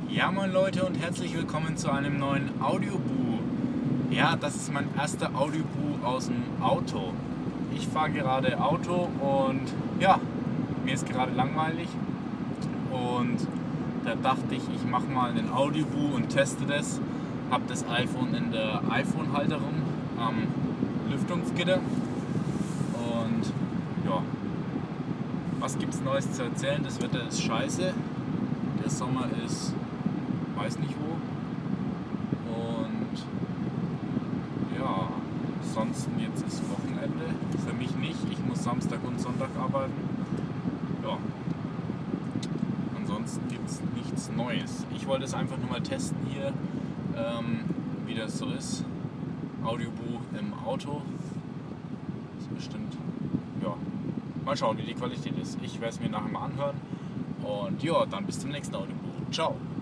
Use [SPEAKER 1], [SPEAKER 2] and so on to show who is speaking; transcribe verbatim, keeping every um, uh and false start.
[SPEAKER 1] Ja moin Leute und herzlich willkommen zu einem neuen Audioboo. Ja, das ist mein erster Audioboo aus dem Auto. Ich fahre gerade Auto und ja, mir ist gerade langweilig und da dachte ich, ich mache mal einen Audioboo und teste das. Hab das iPhone in der iPhone-Halterung am Lüftungsgitter und ja, was gibt's Neues zu erzählen? Das Wetter ist scheiße, der Sommer ist weiß nicht wo und ja, ansonsten jetzt ist Wochenende, für mich nicht, ich muss Samstag und Sonntag arbeiten, ja, ansonsten gibt es nichts Neues. Ich wollte es einfach nur mal testen hier, ähm, wie das so ist, Audioboo im Auto, ist bestimmt, ja, mal schauen wie die Qualität ist. Ich werde es mir nachher mal anhören und ja, dann bis zum nächsten Audioboo, ciao.